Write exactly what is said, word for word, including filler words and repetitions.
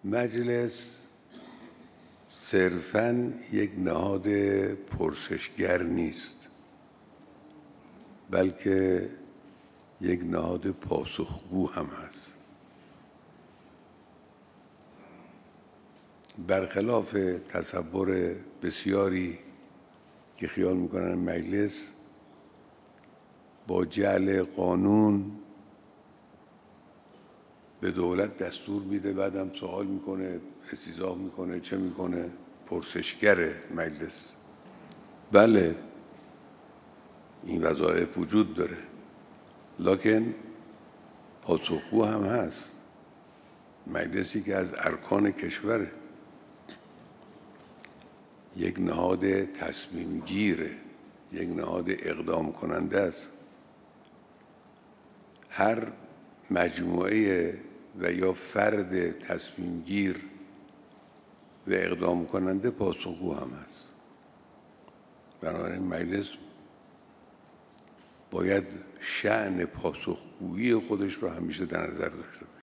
مجلس صرفاً یک نهاد پرسشگر نیست، بلکه یک نهاد پاسخگو هم هست. برخلاف تصور بسیاری که خیال میکنن مجلس با جعل قانون به دولت دستور میده، بعدم سوال میکنه، استیضاح میکنه، چه میکنه، پرسشگر مجلس. بله، این وظایف وجود داره، لکن پاسخگو هم هست. مجلسی که از ارکان کشوره، یک نهاد تصمیم گیره، یک نهاد اقدام کننده است. هر مجموعه و یا فرد تصمیم گیر و اقدام کننده پاسخگو هم هست. بنابراین مجلس باید شأن پاسخگویی خودش رو همیشه در نظر داشته باشه.